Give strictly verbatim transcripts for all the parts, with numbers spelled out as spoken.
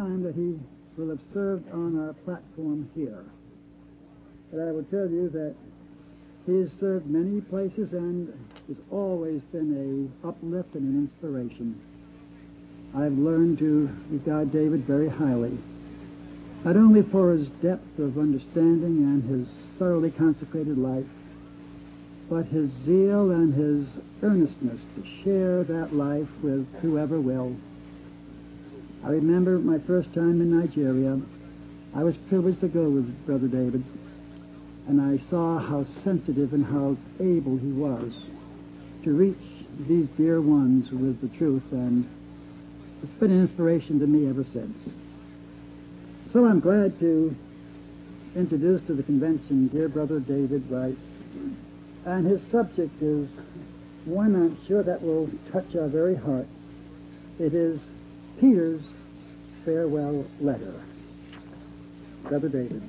time that he will have served on our platform here. But I will tell you that he has served many places and has always been a uplift and an inspiration. I've learned to regard David very highly, not only for his depth of understanding and his thoroughly consecrated life, but his zeal and his earnestness to share that life with whoever will. I remember my first time in Nigeria. I was privileged to go with Brother David, and I saw how sensitive and how able he was to reach these dear ones with the truth, and it's been an inspiration to me ever since. So I'm glad to introduce to the convention dear Brother David Rice, and his subject is one I'm sure that will touch our very hearts. It is Peter's farewell letter. Brother David.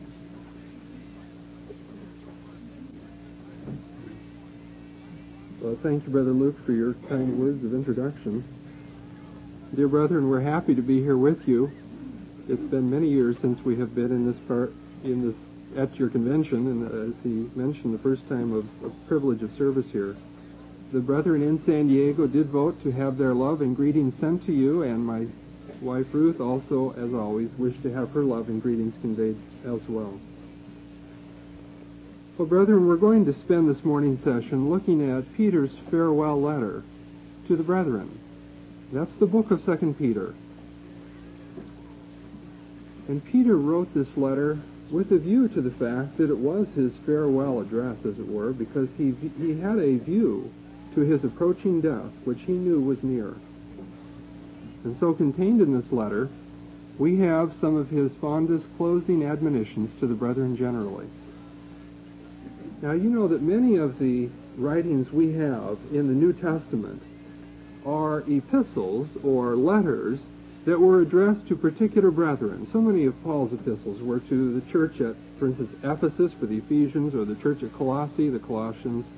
Well, thank you, Brother Luke, for your kind words of introduction. Dear brethren, we're happy to be here with you. It's been many years since we have been in this part, in this at your convention, and as he mentioned, the first time of, of privilege of service here. The brethren in San Diego did vote to have their love and greetings sent to you, and my wife Ruth also, as always, wished to have her love and greetings conveyed as well. Well, brethren, we're going to spend this morning's session looking at Peter's farewell letter to the brethren. That's the book of Second Peter. And Peter wrote this letter with a view to the fact that it was his farewell address, as it were, because he he had a view to his approaching death, which he knew was near. And so contained in this letter, we have some of his fondest closing admonitions to the brethren generally. Now, you know that many of the writings we have in the New Testament are epistles or letters that were addressed to particular brethren. So many of Paul's epistles were to the church at, for instance, Ephesus for the Ephesians, or the church at Colossae, the Colossians.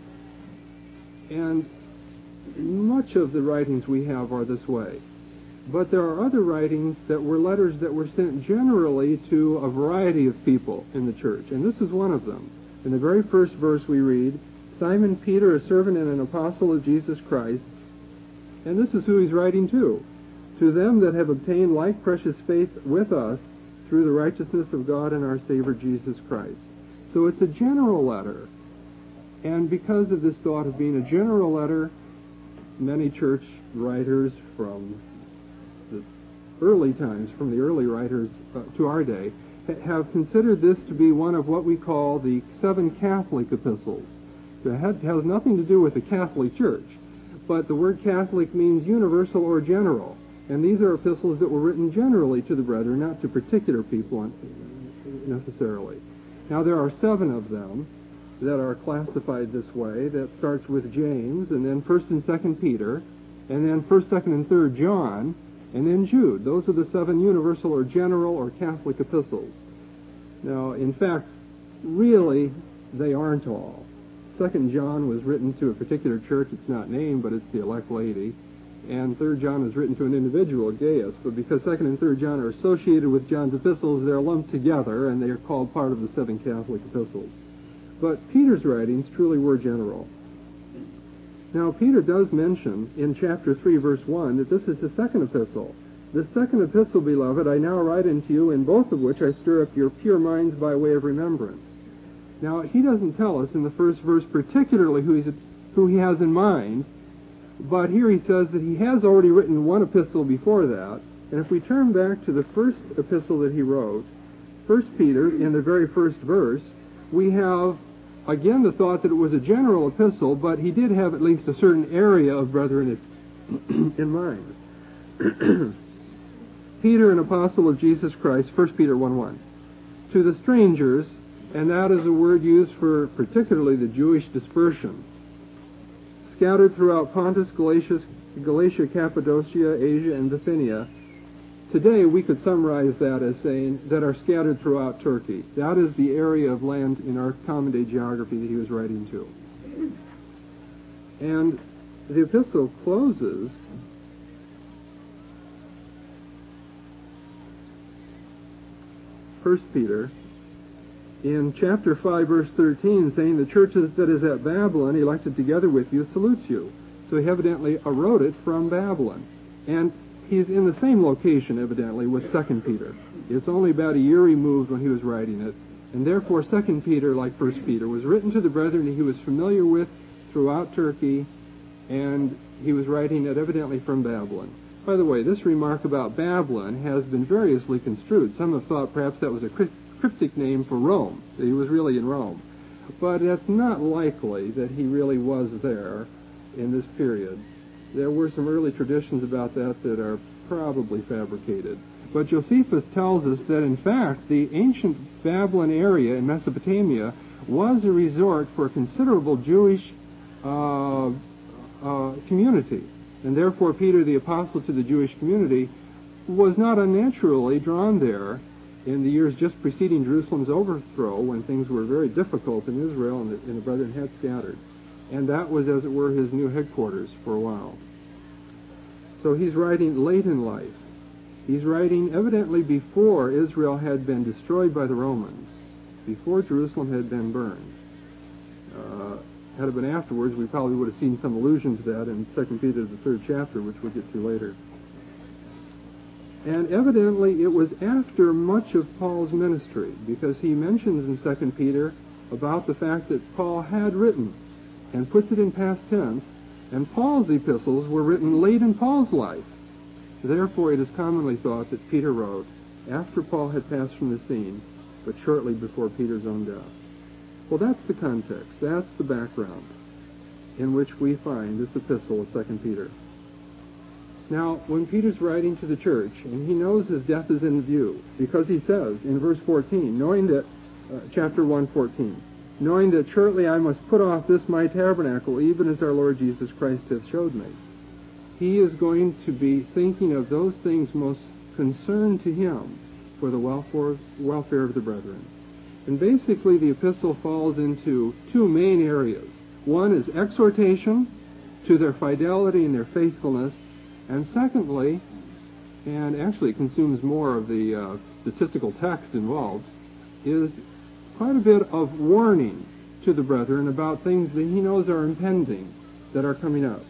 And much of the writings we have are this way. But there are other writings that were letters that were sent generally to a variety of people in the church, and this is one of them. In the very first verse we read, Simon Peter, a servant and an apostle of Jesus Christ, and this is who he's writing to. To them that have obtained like precious faith with us through the righteousness of God and our Savior Jesus Christ. So it's a general letter. And because of this thought of being a general letter, many church writers from the early times, from the early writers uh, to our day, ha- have considered this to be one of what we call the seven Catholic epistles. It has nothing to do with the Catholic Church, but the word Catholic means universal or general. And these are epistles that were written generally to the brethren, not to particular people necessarily. Now, there are seven of them that are classified this way. That starts with James, and then First and Second Peter, and then First, Second, and Third John, and then Jude. Those are the seven universal or general or Catholic epistles. Now, in fact, really, they aren't all. Second John was written to a particular church. It's not named, but it's the elect lady. And Third John is written to an individual, Gaius, but because Second and Third John are associated with John's epistles, they're lumped together, and they are called part of the seven Catholic epistles. But Peter's writings truly were general. Now, Peter does mention in chapter three, verse one, that this is his second epistle. The second epistle, beloved, I now write unto you, in both of which I stir up your pure minds by way of remembrance. Now, he doesn't tell us in the first verse particularly who, he's, who he has in mind, but here he says that he has already written one epistle before that. And if we turn back to the first epistle that he wrote, First Peter, in the very first verse, we have, again, the thought that it was a general epistle, but he did have at least a certain area of brethren in mind. Peter, an apostle of Jesus Christ, First Peter one one. To the strangers, and that is a word used for particularly the Jewish dispersion, scattered throughout Pontus, Galatia, Galatia, Cappadocia, Asia, and Bithynia. Today, we could summarize that as saying that are scattered throughout Turkey. That is the area of land in our common day geography that he was writing to. And the epistle closes First Peter, in chapter five, verse thirteen, saying, "The church that is at Babylon, elected together with you, salutes you." So he evidently wrote it from Babylon. And he's in the same location, evidently, with Second Peter. It's only about a year removed when he was writing it. And therefore, Second Peter, like First Peter, was written to the brethren he was familiar with throughout Turkey, and he was writing it evidently from Babylon. By the way, this remark about Babylon has been variously construed. Some have thought perhaps that was a cryptic name for Rome, that he was really in Rome. But it's not likely that he really was there in this period. There were some early traditions about that that are probably fabricated. But Josephus tells us that, in fact, the ancient Babylon area in Mesopotamia was a resort for a considerable Jewish uh, uh, community. And therefore, Peter, the apostle to the Jewish community, was not unnaturally drawn there in the years just preceding Jerusalem's overthrow, when things were very difficult in Israel and the, and the brethren had scattered. And that was, as it were, his new headquarters for a while. So he's writing late in life. He's writing evidently before Israel had been destroyed by the Romans, before Jerusalem had been burned. Uh, had it been afterwards, we probably would have seen some allusion to that in Second Peter, the third chapter, which we'll get to later. And evidently it was after much of Paul's ministry, because he mentions in Second Peter about the fact that Paul had written, and puts it in past tense, and Paul's epistles were written late in Paul's life. Therefore, it is commonly thought that Peter wrote after Paul had passed from the scene, but shortly before Peter's own death. Well, that's the context. That's the background in which we find this epistle of Second Peter. Now, when Peter's writing to the church, and he knows his death is in view, because he says in verse fourteen, knowing that, uh, chapter one, fourteen, knowing that shortly I must put off this my tabernacle, even as our Lord Jesus Christ hath showed me. He is going to be thinking of those things most concerned to him for the welfare of the brethren. And basically the epistle falls into two main areas. One is exhortation to their fidelity and their faithfulness, and secondly, and actually consumes more of the uh, statistical text involved, is quite a bit of warning to the brethren about things that he knows are impending, that are coming up.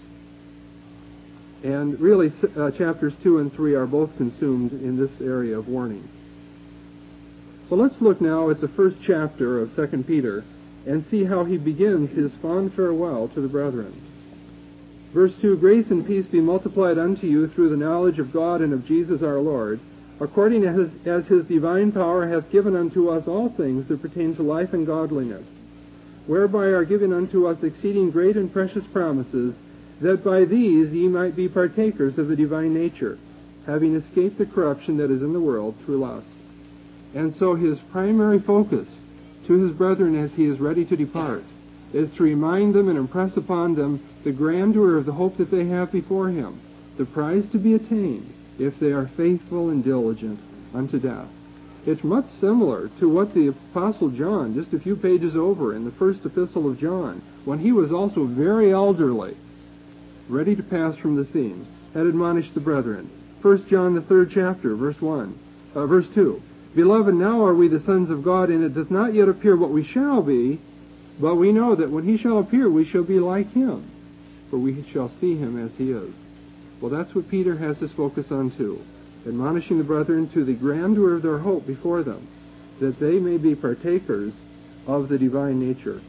And really, uh, chapters two and three are both consumed in this area of warning. So let's look now at the first chapter of Second Peter and see how he begins his fond farewell to the brethren. Verse two, grace and peace be multiplied unto you through the knowledge of God and of Jesus our Lord, according as, as his divine power hath given unto us all things that pertain to life and godliness, whereby are given unto us exceeding great and precious promises, that by these ye might be partakers of the divine nature, having escaped the corruption that is in the world through lust. And so his primary focus to his brethren as he is ready to depart is to remind them and impress upon them the grandeur of the hope that they have before him, the prize to be attained if they are faithful and diligent unto death. It's much similar to what the Apostle John, just a few pages over in the first epistle of John, when he was also very elderly, ready to pass from the scene, had admonished the brethren. First John, the third chapter, verse one, uh, verse two. Beloved, now are we the sons of God, and it doth not yet appear what we shall be, but we know that when he shall appear, we shall be like him, for we shall see him as he is. Well, that's what Peter has his focus on too, admonishing the brethren to the grandeur of their hope before them, that they may be partakers of the divine nature.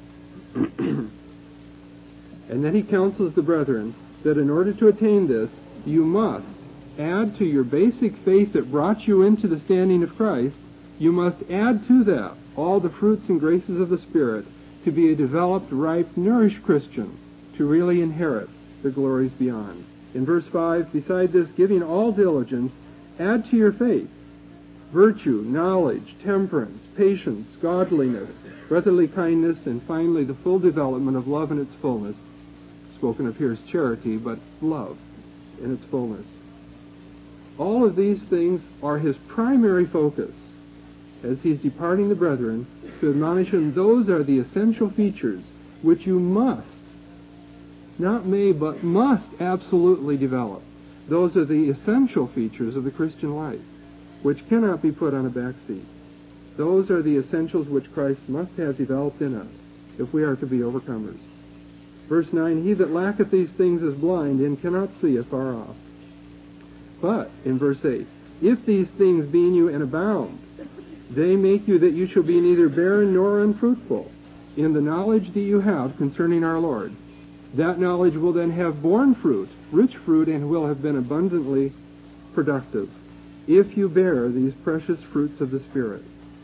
And then he counsels the brethren that in order to attain this, you must add to your basic faith that brought you into the standing of Christ, you must add to that all the fruits and graces of the Spirit to be a developed, ripe, nourished Christian, to really inherit the glories beyond. In verse five, beside this, giving all diligence, add to your faith virtue, knowledge, temperance, patience, godliness, brotherly kindness, and finally the full development of love in its fullness. Spoken of here as charity, but love in its fullness. All of these things are his primary focus as he's departing the brethren, to admonish them those are the essential features which you must, not may, but must absolutely develop. Those are the essential features of the Christian life, which cannot be put on a back seat. Those are the essentials which Christ must have developed in us if we are to be overcomers. Verse nine, he that lacketh these things is blind and cannot see afar off. But, in verse eight, if these things be in you and abound, they make you that you shall be neither barren nor unfruitful in the knowledge that you have concerning our Lord. That knowledge will then have borne fruit, rich fruit, and will have been abundantly productive, if you bear these precious fruits of the Spirit.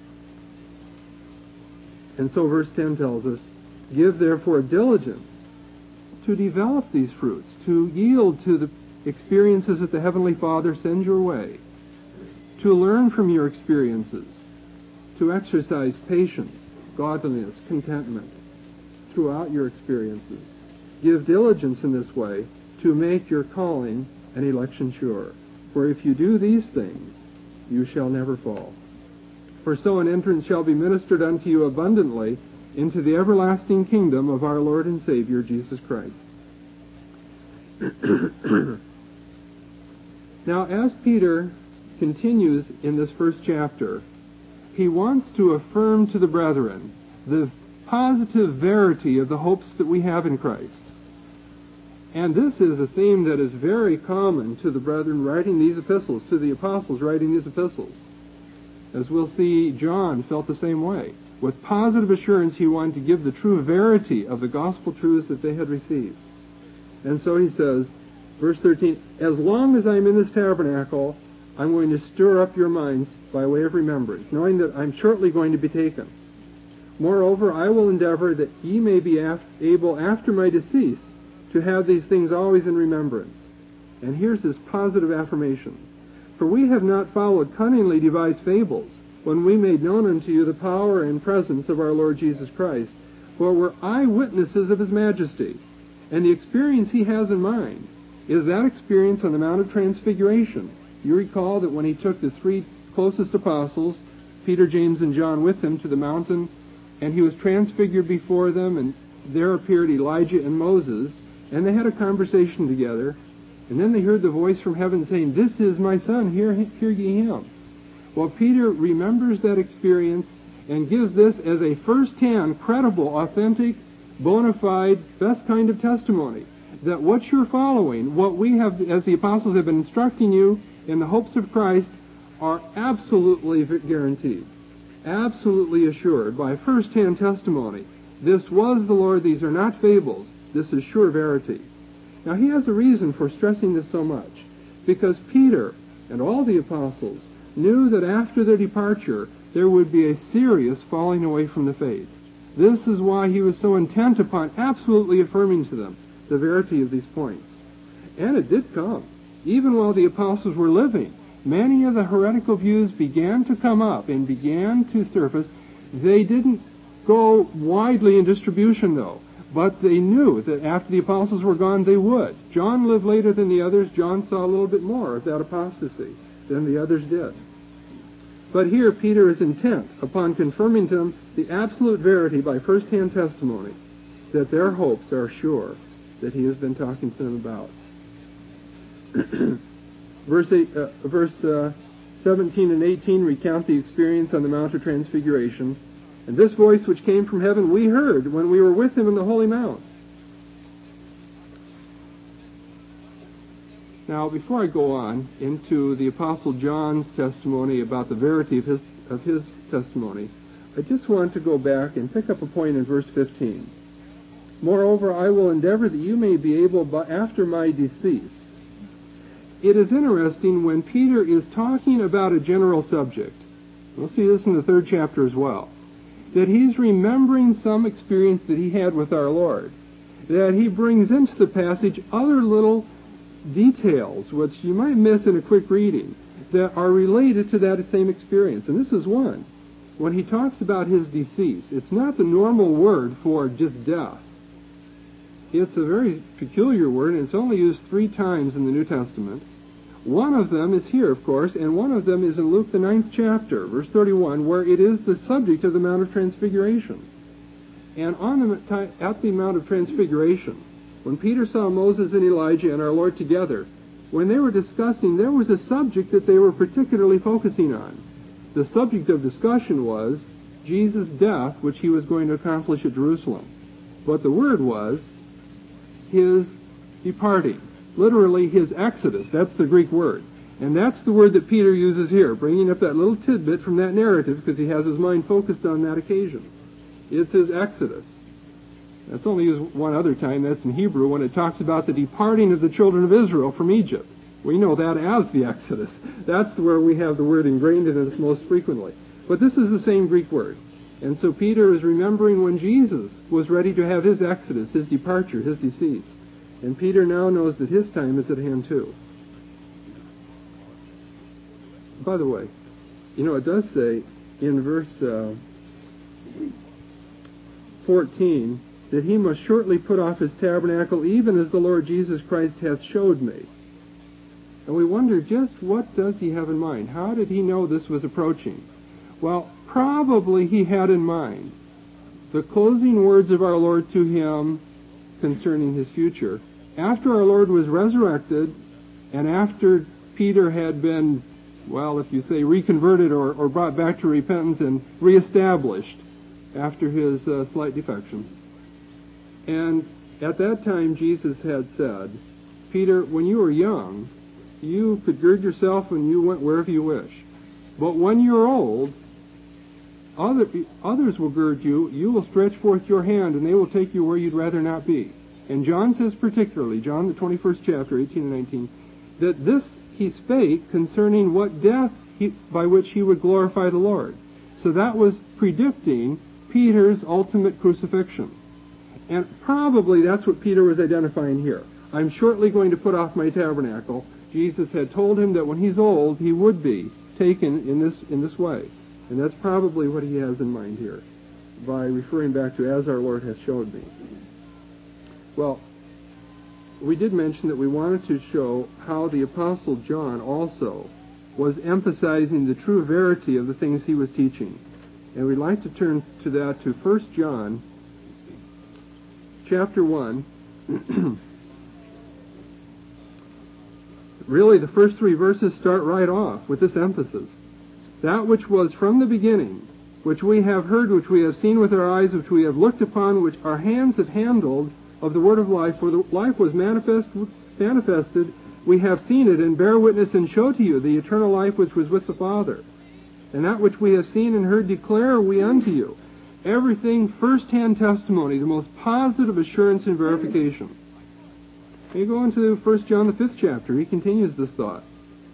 And so verse ten tells us, give therefore diligence to develop these fruits, to yield to the experiences that the Heavenly Father sends your way, to learn from your experiences, to exercise patience, godliness, contentment throughout your experiences. Give diligence in this way to make your calling and election sure. For if you do these things, you shall never fall. For so an entrance shall be ministered unto you abundantly into the everlasting kingdom of our Lord and Savior, Jesus Christ. Now, as Peter continues in this first chapter, he wants to affirm to the brethren the positive verity of the hopes that we have in Christ. And this is a theme that is very common to the brethren writing these epistles, to the apostles writing these epistles. As we'll see, John felt the same way. With positive assurance, he wanted to give the true verity of the gospel truths that they had received. And so he says, verse thirteen, as long as I'm in this tabernacle, I'm going to stir up your minds by way of remembrance, knowing that I'm shortly going to be taken. Moreover, I will endeavor that ye may be af- able after my decease to have these things always in remembrance. And here's his positive affirmation. For we have not followed cunningly devised fables, when we made known unto you the power and presence of our Lord Jesus Christ, for we're eyewitnesses of his majesty. And the experience he has in mind is that experience on the Mount of Transfiguration. You recall that when he took the three closest apostles, Peter, James, and John, with him to the mountain, and he was transfigured before them, and there appeared Elijah and Moses, and they had a conversation together, and then they heard the voice from heaven saying, this is my son, hear, hear ye him. Well, Peter remembers that experience and gives this as a first-hand, credible, authentic, bona fide, best kind of testimony, that what you're following, what we have, as the apostles have been instructing you in the hopes of Christ, are absolutely guaranteed, absolutely assured by first-hand testimony. This was the Lord, these are not fables, this is sure verity. Now, he has a reason for stressing this so much, because Peter and all the apostles knew that after their departure, there would be a serious falling away from the faith. This is why he was so intent upon absolutely affirming to them the verity of these points. And it did come. Even while the apostles were living, many of the heretical views began to come up and began to surface. They didn't go widely in distribution, though, but they knew that after the apostles were gone, they would. John lived later than the others. John saw a little bit more of that apostasy than the others did. But here Peter is intent upon confirming to them the absolute verity by first-hand testimony that their hopes are sure that he has been talking to them about. verse eight, uh, verse uh, seventeen and eighteen recount the experience on the Mount of Transfiguration. And this voice which came from heaven we heard when we were with him in the Holy Mount. Now, before I go on into the Apostle John's testimony about the verity of his, of his testimony, I just want to go back and pick up a point in verse fifteen. Moreover, I will endeavor that you may be able, by, after my decease. It is interesting when Peter is talking about a general subject. We'll see this in the third chapter as well. That he's remembering some experience that he had with our Lord. That he brings into the passage other little details, which you might miss in a quick reading, that are related to that same experience. And this is one. When he talks about his decease, it's not the normal word for just death. It's a very peculiar word, and it's only used three times in the New Testament. One of them is here, of course, and one of them is in Luke the ninth chapter, verse thirty-one, where it is the subject of the Mount of Transfiguration. And on the, at the Mount of Transfiguration, when Peter saw Moses and Elijah and our Lord together, when they were discussing, there was a subject that they were particularly focusing on. The subject of discussion was Jesus' death, which he was going to accomplish at Jerusalem. But the word was his departing. Literally, his exodus. That's the Greek word. And that's the word that Peter uses here, bringing up that little tidbit from that narrative because he has his mind focused on that occasion. It's his exodus. That's only used one other time. That's in Hebrew when it talks about the departing of the children of Israel from Egypt. We know that as the Exodus. That's where we have the word ingrained in us most frequently. But this is the same Greek word. And so Peter is remembering when Jesus was ready to have his exodus, his departure, his decease. And Peter now knows that his time is at hand too. By the way, you know, it does say in verse uh, fourteen that he must shortly put off his tabernacle, even as the Lord Jesus Christ hath showed me. And we wonder just what does he have in mind? How did he know this was approaching? Well, probably he had in mind the closing words of our Lord to him concerning his future. After our Lord was resurrected, and after Peter had been, well, if you say reconverted or, or brought back to repentance and reestablished after his uh, slight defection. And at that time Jesus had said, Peter, when you were young, you could gird yourself and you went wherever you wish. But when you're old, other, others will gird you, you will stretch forth your hand, and they will take you where you'd rather not be. And John says particularly, John the twenty-first chapter, eighteen and nineteen, that this he spake concerning what death he, by which he would glorify the Lord. So that was predicting Peter's ultimate crucifixion. And probably that's what Peter was identifying here. I'm shortly going to put off my tabernacle. Jesus had told him that when he's old, he would be taken in this in this way. And that's probably what he has in mind here, by referring back to, as our Lord has showed me. Well, we did mention that we wanted to show how the Apostle John also was emphasizing the true verity of the things he was teaching. And we'd like to turn to that to First John chapter one. Really, the first three verses start right off with this emphasis. That which was from the beginning, which we have heard, which we have seen with our eyes, which we have looked upon, which our hands have handled, of the word of life, for the life was manifest, manifested, we have seen it, and bear witness and show to you the eternal life which was with the Father. And that which we have seen and heard declare we unto you. Everything first-hand testimony, the most positive assurance and verification. You go into First John the fifth chapter. He continues this thought.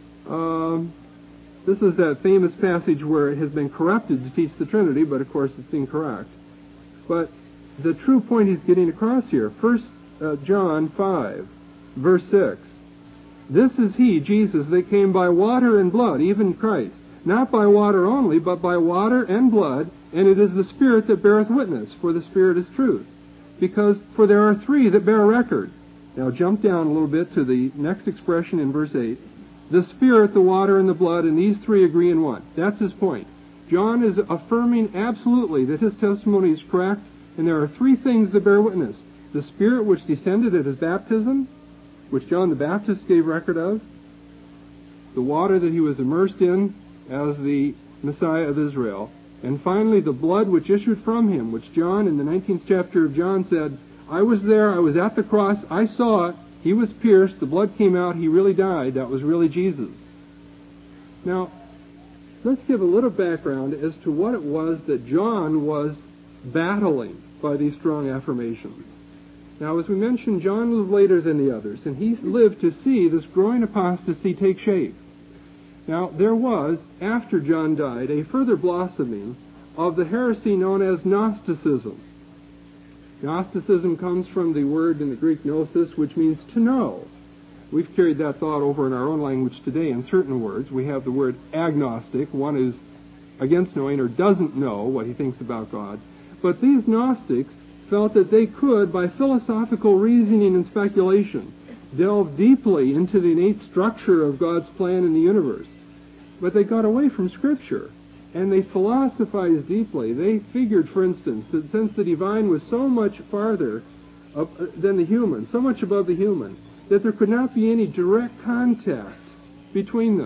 Um, this is that famous passage where it has been corrupted to teach the Trinity, but of course it's incorrect. But the true point he's getting across here, First John five, verse six. This is he, Jesus, that came by water and blood, even Christ. Not by water only, but by water and blood, and it is the Spirit that beareth witness, for the Spirit is truth. Because, for there are three that bear record. Now jump down a little bit to the next expression in verse eight. The Spirit, the water, and the blood, and these three agree in one. That's his point. John is affirming absolutely that his testimony is correct, and there are three things that bear witness. The Spirit which descended at his baptism, which John the Baptist gave record of. The water that he was immersed in as the Messiah of Israel. And finally, the blood which issued from him, which John, in the nineteenth chapter of John, said, I was there, I was at the cross, I saw it, he was pierced, the blood came out, he really died, that was really Jesus. Now, let's give a little background as to what it was that John was battling by these strong affirmations. Now, as we mentioned, John lived later than the others, and he lived to see this growing apostasy take shape. Now, there was, after John died, a further blossoming of the heresy known as Gnosticism. Gnosticism comes from the word in the Greek gnosis, which means to know. We've carried that thought over in our own language today in certain words. We have the word agnostic. One is against knowing or doesn't know what he thinks about God. But these Gnostics felt that they could, by philosophical reasoning and speculation, delve deeply into the innate structure of God's plan in the universe. But they got away from Scripture, and they philosophized deeply. They figured, for instance, that since the divine was so much farther up than the human, so much above the human, that there could not be any direct contact between them.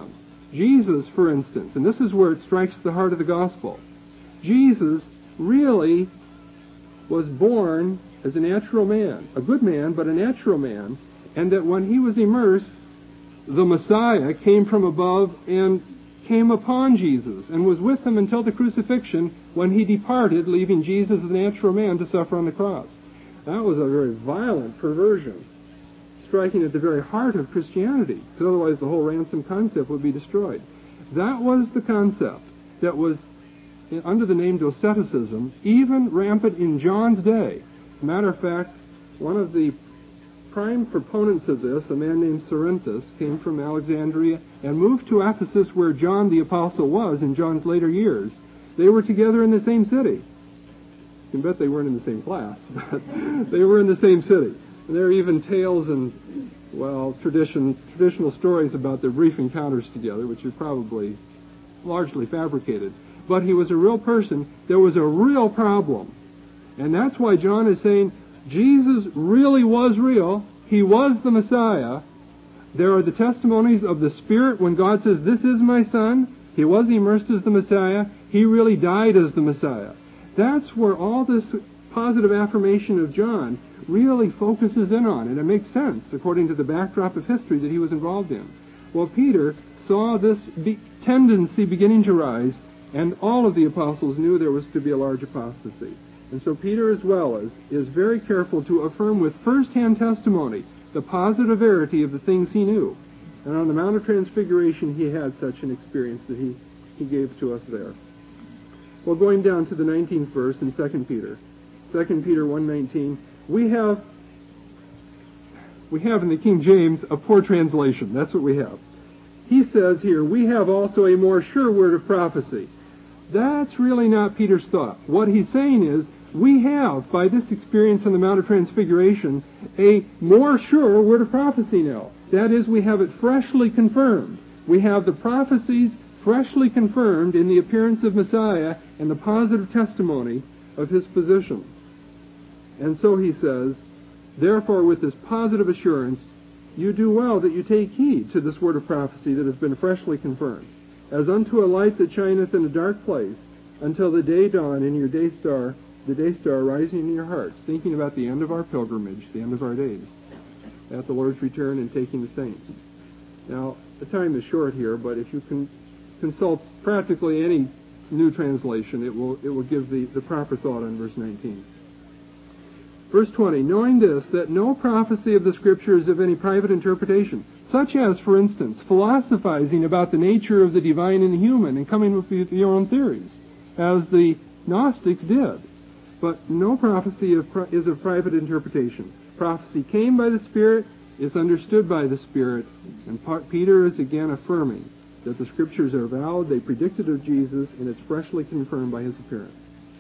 Jesus, for instance, and this is where it strikes the heart of the gospel, Jesus really was born as a natural man, a good man, but a natural man, and that when he was immersed, the Messiah came from above and came upon Jesus and was with him until the crucifixion, when he departed, leaving Jesus, the natural man, to suffer on the cross. That was a very violent perversion, striking at the very heart of Christianity, because otherwise the whole ransom concept would be destroyed. That was the concept that was, under the name Doceticism, even rampant in John's day. As a matter of fact, one of the prime proponents of this, a man named Cerinthus, came from Alexandria and moved to Ephesus, where John the Apostle was in John's later years. They were together in the same city. You can bet they weren't in the same class, but they were in the same city. And there are even tales and, well, tradition, traditional stories about their brief encounters together, which are probably largely fabricated. But he was a real person. There was a real problem. And that's why John is saying Jesus really was real. He was the Messiah. There are the testimonies of the Spirit when God says, "This is my Son." He was immersed as the Messiah. He really died as the Messiah. That's where all this positive affirmation of John really focuses in on, and it makes sense according to the backdrop of history that he was involved in. Well, Peter saw this be- tendency beginning to rise, and all of the apostles knew there was to be a large apostasy. And so Peter, as well as, is very careful to affirm with first-hand testimony the positive verity of the things he knew. And on the Mount of Transfiguration, he had such an experience that he, he gave to us there. Well, going down to the nineteenth verse in Second Peter, Second Peter one nineteen, we have, we have in the King James a poor translation. That's what we have. He says here, "We have also a more sure word of prophecy." That's really not Peter's thought. What he's saying is, we have, by this experience on the Mount of Transfiguration, a more sure word of prophecy now. That is, we have it freshly confirmed. We have the prophecies freshly confirmed in the appearance of Messiah and the positive testimony of his position. And so he says, "Therefore, with this positive assurance, you do well that you take heed to this word of prophecy that has been freshly confirmed, as unto a light that shineth in a dark place, until the day dawn in your day star, the day star rising in your hearts," thinking about the end of our pilgrimage, the end of our days, at the Lord's return and taking the saints. Now, the time is short here, but if you can consult practically any new translation, it will it will give the, the proper thought on verse nineteen. Verse twenty, "Knowing this, that no prophecy of the Scripture is of any private interpretation, such as, for instance, philosophizing about the nature of the divine and the human and coming up with your own theories, as the Gnostics did. But no prophecy of, is of private interpretation. Prophecy came by the Spirit, is understood by the Spirit," and Peter is again affirming that the Scriptures are valid, they predicted of Jesus, and it's freshly confirmed by his appearance.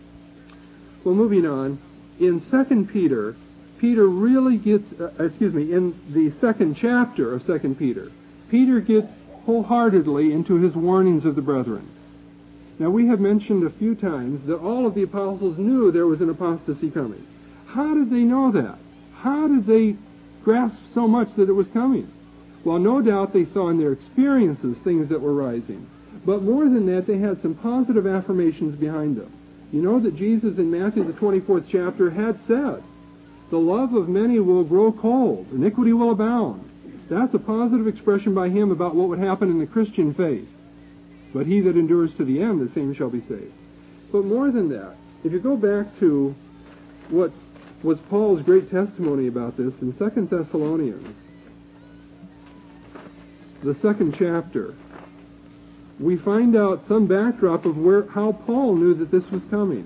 Well, moving on, in Second Peter, Peter really gets, uh, excuse me, in the second chapter of Second Peter, Peter gets wholeheartedly into his warnings of the brethren. Now, we have mentioned a few times that all of the apostles knew there was an apostasy coming. How did they know that? How did they grasp so much that it was coming? Well, no doubt they saw in their experiences things that were rising. But more than that, they had some positive affirmations behind them. You know that Jesus in Matthew, the twenty-fourth chapter, had said, "The love of many will grow cold, iniquity will abound." That's a positive expression by him about what would happen in the Christian faith. "But he that endures to the end, the same shall be saved." But more than that, if you go back to what was Paul's great testimony about this in Second Thessalonians, the second chapter, we find out some backdrop of where how Paul knew that this was coming.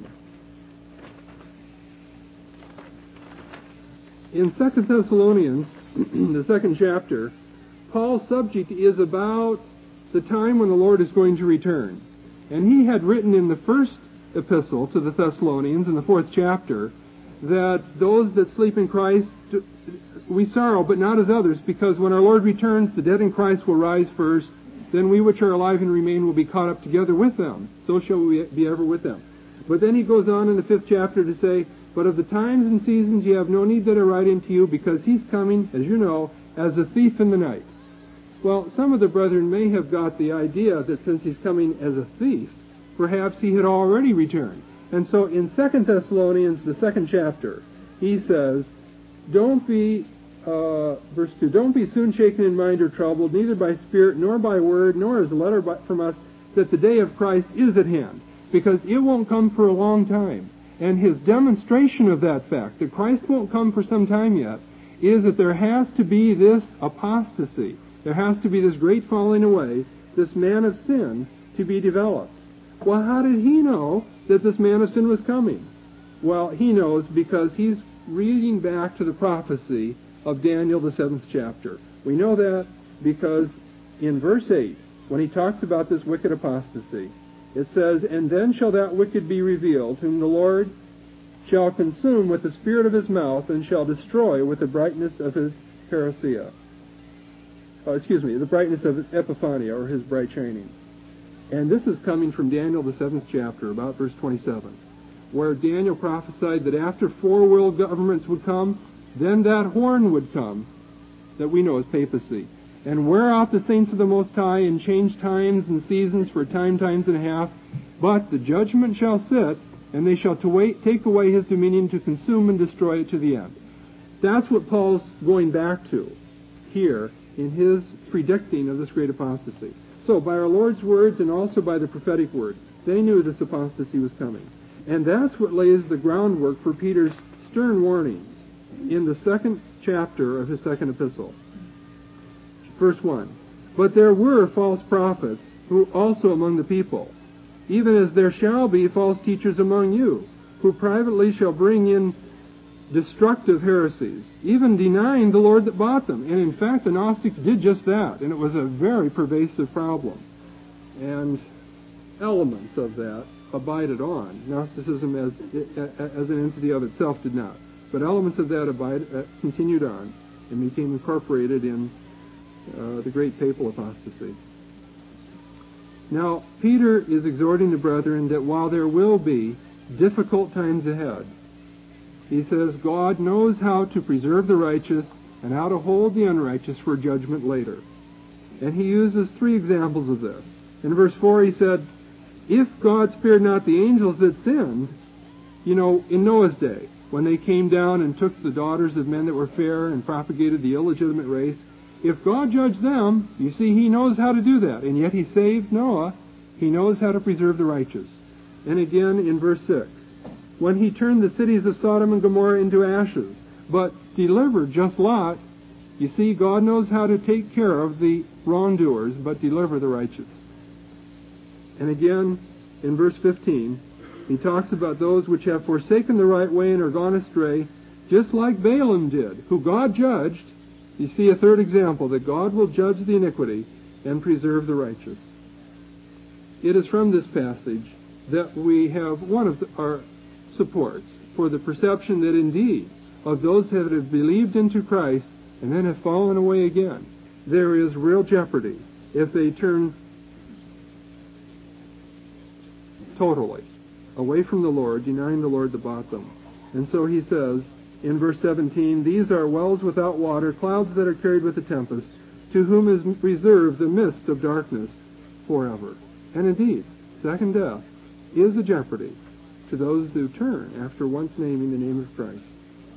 In Second Thessalonians, the second chapter, Paul's subject is about the time when the Lord is going to return. And he had written in the first epistle to the Thessalonians, in the fourth chapter, that those that sleep in Christ, we sorrow, but not as others, because when our Lord returns, the dead in Christ will rise first, then we which are alive and remain will be caught up together with them. So shall we be ever with them. But then he goes on in the fifth chapter to say, "But of the times and seasons ye have no need that I write unto you, because he's coming, as you know, as a thief in the night." Well, some of the brethren may have got the idea that since he's coming as a thief, perhaps he had already returned. And so in Second Thessalonians, the second chapter, he says, don't be, uh, verse two, don't be soon shaken in mind or troubled, neither by spirit, nor by word, nor as a letter from us, that the day of Christ is at hand. Because it won't come for a long time. And his demonstration of that fact, that Christ won't come for some time yet, is that there has to be this apostasy. There has to be this great falling away, this man of sin, to be developed. Well, how did he know that this man of sin was coming? Well, he knows because he's reading back to the prophecy of Daniel, the seventh chapter. We know that because in verse eight, when he talks about this wicked apostasy, it says, and then shall that wicked be revealed, whom the Lord shall consume with the spirit of his mouth, and shall destroy with the brightness of his parousia. Uh, excuse me, the brightness of his epiphania, or his bright shining. And this is coming from Daniel, the seventh chapter, about verse twenty-seven, where Daniel prophesied that after four world governments would come, then that horn would come, that we know as papacy, and wear out the saints of the Most High, and change times and seasons for time, times and a half. But the judgment shall sit, and they shall to wait, take away his dominion to consume and destroy it to the end. That's what Paul's going back to here in his predicting of this great apostasy. So, by our Lord's words and also by the prophetic word, they knew this apostasy was coming. And that's what lays the groundwork for Peter's stern warnings in the second chapter of his second epistle. Verse one, but there were false prophets who also among the people, even as there shall be false teachers among you, who privately shall bring in destructive heresies, even denying the Lord that bought them. And in fact, the Gnostics did just that, and it was a very pervasive problem. And elements of that abided on. Gnosticism as, as an entity of itself did not. But elements of that abide, uh, continued on and became incorporated in uh, the great papal apostasy. Now, Peter is exhorting the brethren that while there will be difficult times ahead, he says God knows how to preserve the righteous and how to hold the unrighteous for judgment later. And he uses three examples of this. In verse four he said, if God spared not the angels that sinned, you know, in Noah's day, when they came down and took the daughters of men that were fair and propagated the illegitimate race, if God judged them, you see, he knows how to do that. And yet he saved Noah. He knows how to preserve the righteous. And again in verse six, when he turned the cities of Sodom and Gomorrah into ashes, but delivered just Lot, you see, God knows how to take care of the wrongdoers, but deliver the righteous. And again, in verse fifteen, he talks about those which have forsaken the right way and are gone astray, just like Balaam did, who God judged. You see a third example, that God will judge the iniquity and preserve the righteous. It is from this passage that we have one of the, our supports for the perception that indeed of those that have believed into Christ and then have fallen away again, there is real jeopardy if they turn totally away from the Lord, denying the Lord that bought them. And so he says in verse seventeen, these are wells without water, clouds that are carried with a tempest, to whom is reserved the mist of darkness forever. And indeed, second death is a jeopardy to those who turn after once naming the name of Christ.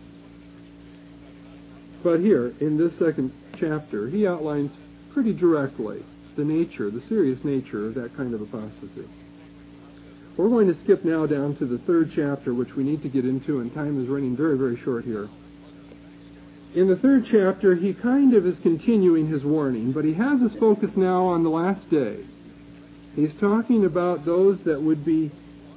But here, in this second chapter, he outlines pretty directly the nature, the serious nature of that kind of apostasy. We're going to skip now down to the third chapter, which we need to get into, and time is running very, very short here. In the third chapter, he kind of is continuing his warning, but he has his focus now on the last day. He's talking about those that would be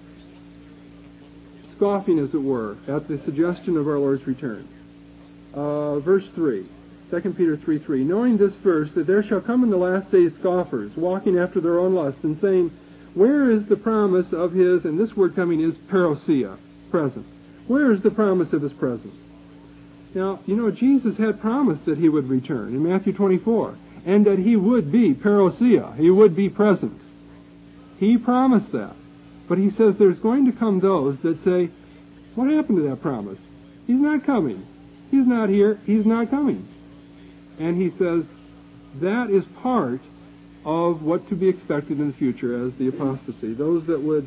scoffing, as it were, at the suggestion of our Lord's return. Uh, verse three, Second Peter three three, knowing this first, that there shall come in the last days scoffers, walking after their own lust, and saying, where is the promise of his, and this word coming is parousia, presence. Where is the promise of his presence? Now, you know, Jesus had promised that he would return in Matthew twenty-four, and that he would be parousia, he would be present. He promised that. But he says there's going to come those that say, what happened to that promise? He's not coming. He's not here. He's not coming. And he says, That is part of what to be expected in the future as the apostasy. Those that would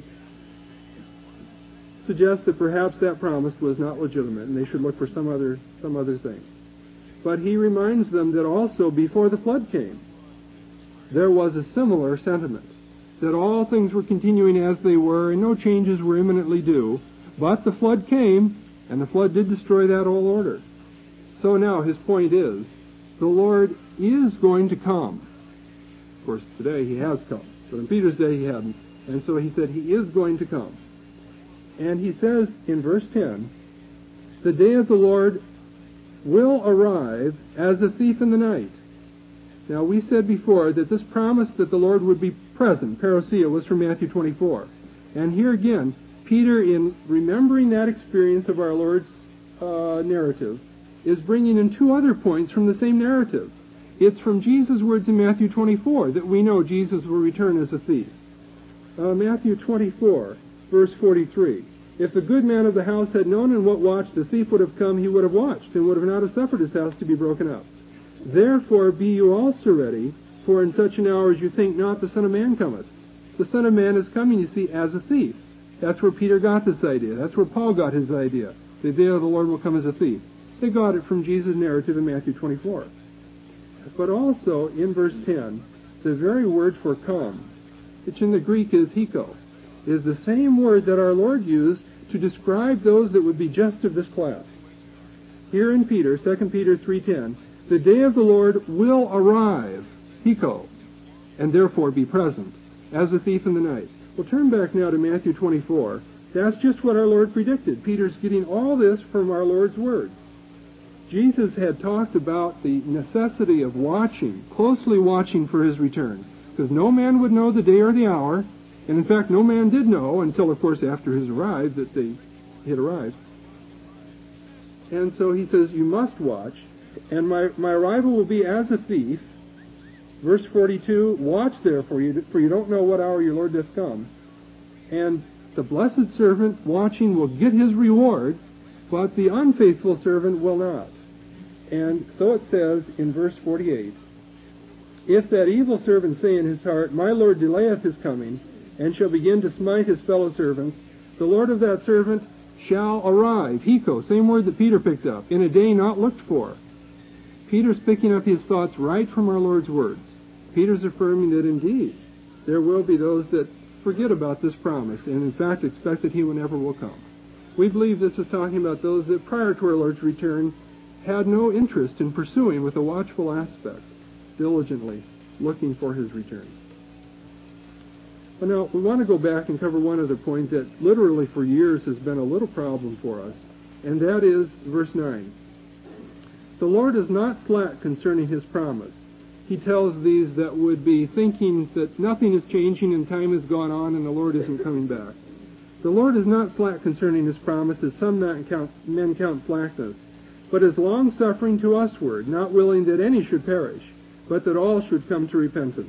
suggest that perhaps that promise was not legitimate and they should look for some other some other thing. But he reminds them that also before the flood came, there was a similar sentiment, that all things were continuing as they were and no changes were imminently due. But the flood came, and the flood did destroy that old order. So now his point is, the Lord is going to come. Of course, today he has come, but in Peter's day he hadn't. And so he said he is going to come. And he says in verse ten, the day of the Lord will arrive as a thief in the night. Now, we said before that this promise that the Lord would be present, parousia, was from Matthew twenty-four. And here again, Peter, in remembering that experience of our Lord's uh, narrative, is bringing in two other points from the same narrative. It's from Jesus' words in Matthew twenty-four that we know Jesus will return as a thief. Uh, Matthew twenty-four, verse forty-three. If the good man of the house had known in what watch the thief would have come, he would have watched, and would have not have suffered his house to be broken up. Therefore be you also ready, for in such an hour as you think not, the Son of Man cometh. The Son of Man is coming, you see, as a thief. That's where Peter got this idea. That's where Paul got his idea. The day of the Lord will come as a thief. They got it from Jesus' narrative in Matthew twenty-four. But also, in verse ten, the very word for come, which in the Greek is hiko, is the same word that our Lord used to describe those that would be just of this class. Here in Peter, Second Peter three ten, the day of the Lord will arrive, hiko, and therefore be present, as a thief in the night. We'll turn back now to Matthew twenty-four. That's just what our Lord predicted. Peter's getting all this from our Lord's words. Jesus had talked about the necessity of watching, closely watching for his return, because no man would know the day or the hour, and in fact no man did know until, of course, after his arrived, that they had arrived. And so he says, you must watch, and my, my arrival will be as a thief. Verse forty-two, watch therefore, you, for you don't know what hour your Lord doth come. And the blessed servant watching will get his reward, but the unfaithful servant will not. And so it says in verse forty-eight, if that evil servant say in his heart, my Lord delayeth his coming, and shall begin to smite his fellow servants, the Lord of that servant shall arrive, hiko, same word that Peter picked up, in a day not looked for. Peter's picking up his thoughts right from our Lord's words. Peter's affirming that indeed there will be those that forget about this promise and in fact expect that he never will come. We believe this is talking about those that prior to our Lord's return had no interest in pursuing with a watchful aspect, diligently looking for his return. But now we want to go back and cover one other point that literally for years has been a little problem for us, and that is verse nine. The Lord is not slack concerning his promise. He tells these that would be thinking that nothing is changing and time has gone on and the Lord isn't coming back. The Lord is not slack concerning his promise, as some men count slackness, but is long-suffering to usward, not willing that any should perish, but that all should come to repentance.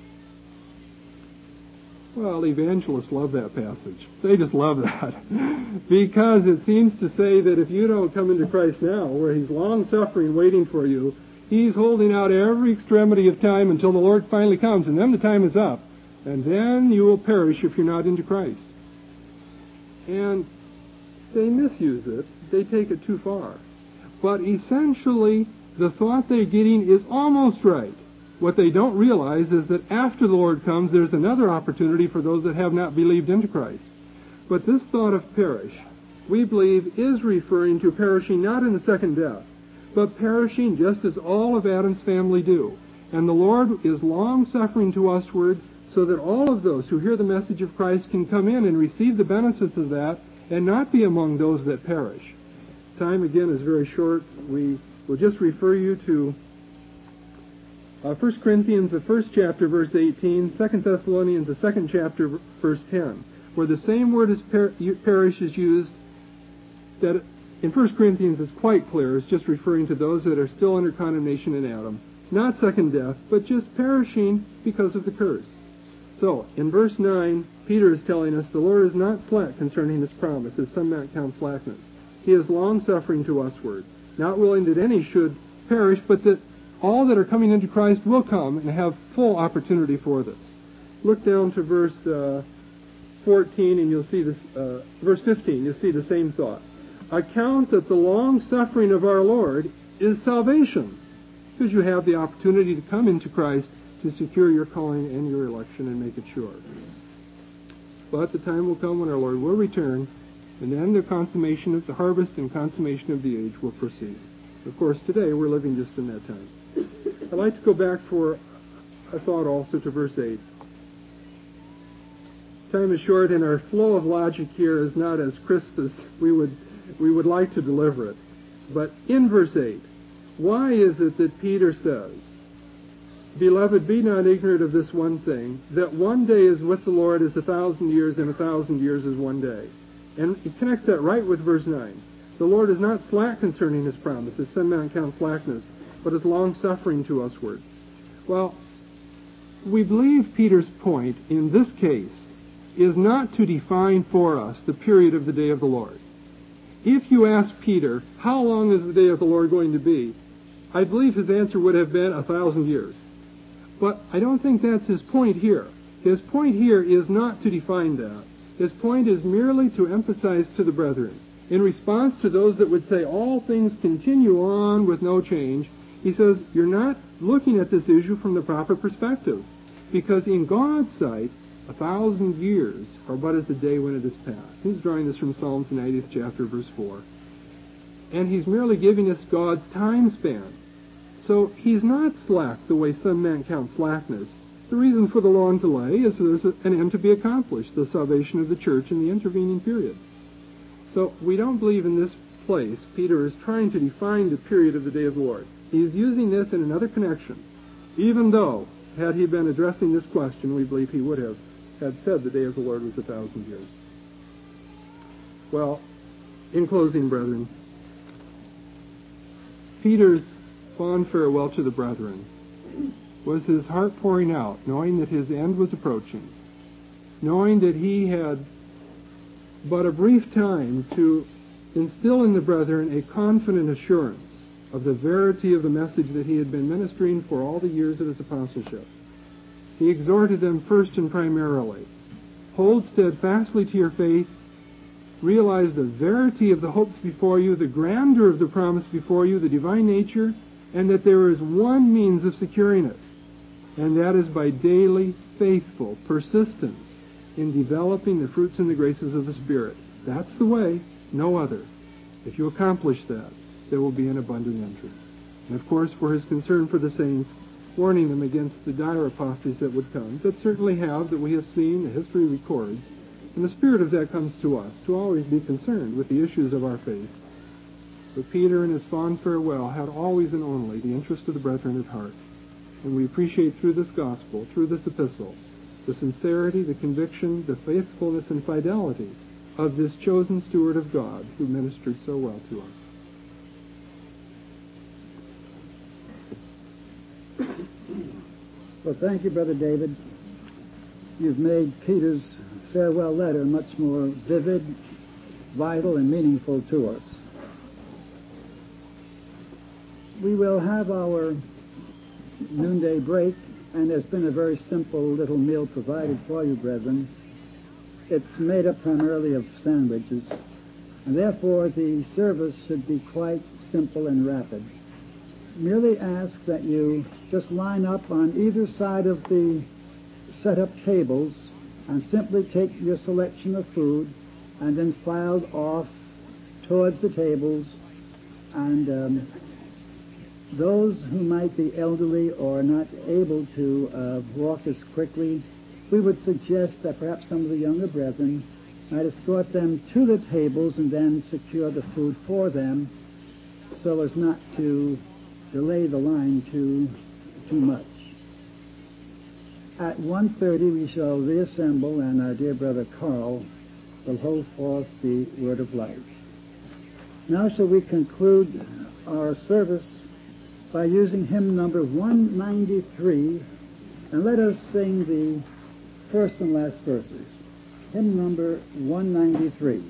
Well, evangelists love that passage. They just love that. Because it seems to say that if you don't come into Christ now, where he's long-suffering waiting for you, he's holding out every extremity of time until the Lord finally comes, and then the time is up, and then you will perish if you're not into Christ. And they misuse it. They take it too far. But essentially, the thought they're getting is almost right. What they don't realize is that after the Lord comes, there's another opportunity for those that have not believed into Christ. But this thought of perish, we believe, is referring to perishing not in the second death, but perishing just as all of Adam's family do. And the Lord is long-suffering to usward, so that all of those who hear the message of Christ can come in and receive the benefits of that and not be among those that perish. Time, again, is very short. We will just refer you to uh, First Corinthians, the first chapter, verse eighteen, Second Thessalonians, the second chapter, verse ten, where the same word as per- perish is used. That in First Corinthians it's quite clear. It's just referring to those that are still under condemnation in Adam. Not second death, but just perishing because of the curse. So, in verse nine, Peter is telling us the Lord is not slack concerning his promise, as some men count slackness. He is long-suffering to usward, not willing that any should perish, but that all that are coming into Christ will come and have full opportunity for this. Look down to verse uh, fourteen, and you'll see this. Uh, verse fifteen, you'll see the same thought. Account that the long suffering of our Lord is salvation, because you have the opportunity to come into Christ to secure your calling and your election and make it sure. But the time will come when our Lord will return, and then the consummation of the harvest and consummation of the age will proceed. Of course, today we're living just in that time. I'd like to go back for a thought also to verse eight. Time is short, and our flow of logic here is not as crisp as we would we would like to deliver it. But in verse eight, why is it that Peter says, Beloved, be not ignorant of this one thing, that one day is with the Lord as a thousand years, and a thousand years is one day. And he connects that right with verse nine. The Lord is not slack concerning his promise, as some men count slackness, but is long-suffering to usward. Well, we believe Peter's point in this case is not to define for us the period of the day of the Lord. If you ask Peter, how long is the day of the Lord going to be? I believe his answer would have been a thousand years. But I don't think that's his point here. His point here is not to define that. His point is merely to emphasize to the brethren, in response to those that would say all things continue on with no change, he says, you're not looking at this issue from the proper perspective. Because in God's sight, a thousand years are but as a day when it is past. He's drawing this from Psalms ninetieth chapter, verse four. And he's merely giving us God's time span. So he's not slack the way some men count slackness. The reason for the long delay is there's an end to be accomplished, the salvation of the church in the intervening period. So we don't believe in this place Peter is trying to define the period of the day of the Lord. He's using this in another connection, even though, had he been addressing this question, we believe he would have had said the day of the Lord was a thousand years. Well, in closing, brethren, Peter's fond farewell to the brethren was his heart pouring out, knowing that his end was approaching, knowing that he had but a brief time to instill in the brethren a confident assurance of the verity of the message that he had been ministering for all the years of his apostleship. He exhorted them first and primarily, hold steadfastly to your faith, realize the verity of the hopes before you, the grandeur of the promise before you, the divine nature, and that there is one means of securing it, and that is by daily, faithful persistence in developing the fruits and the graces of the Spirit. That's the way, no other. If you accomplish that, there will be an abundant entrance. And of course, for his concern for the saints, warning them against the dire apostates that would come, that certainly have, that we have seen, the history records, and the spirit of that comes to us, to always be concerned with the issues of our faith. But Peter, in his fond farewell, had always and only the interest of the brethren at heart. And we appreciate through this gospel, through this epistle, the sincerity, the conviction, the faithfulness and fidelity of this chosen steward of God who ministered so well to us. Well, thank you, Brother David. You've made Peter's farewell letter much more vivid, vital, and meaningful to us. We will have our noonday break, and there's been a very simple little meal provided for you, brethren. It's made up primarily of sandwiches, and therefore the service should be quite simple and rapid. Merely ask that you just line up on either side of the set-up tables and simply take your selection of food and then file off towards the tables. And um, those who might be elderly or not able to uh, walk as quickly, we would suggest that perhaps some of the younger brethren might escort them to the tables and then secure the food for them so as not to delay the line too, too much. At one thirty we shall reassemble, and our dear brother Carl will hold forth the word of life. Now shall we conclude our service by using hymn number one ninety-three, and let us sing the first and last verses. Hymn number one ninety-three.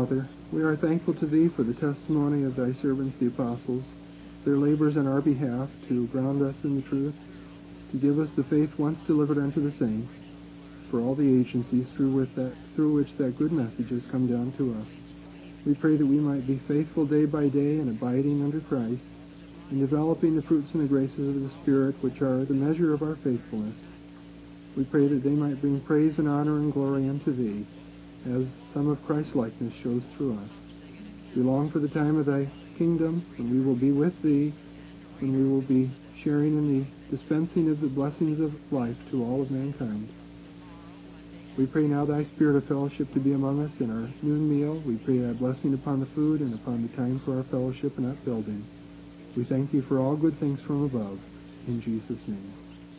Father, we are thankful to Thee for the testimony of Thy servants, the apostles, their labors on our behalf to ground us in the truth, to give us the faith once delivered unto the saints, for all the agencies through which that, through which that good message has come down to us. We pray that we might be faithful day by day in abiding under Christ, in developing the fruits and the graces of the Spirit, which are the measure of our faithfulness. We pray that they might bring praise and honor and glory unto Thee, as some of Christ's likeness shows through us. We long for the time of Thy kingdom, when we will be with Thee, when we will be sharing in the dispensing of the blessings of life to all of mankind. We pray now Thy Spirit of fellowship to be among us in our noon meal. We pray Thy blessing upon the food and upon the time for our fellowship and upbuilding. We thank Thee for all good things from above. In Jesus' name.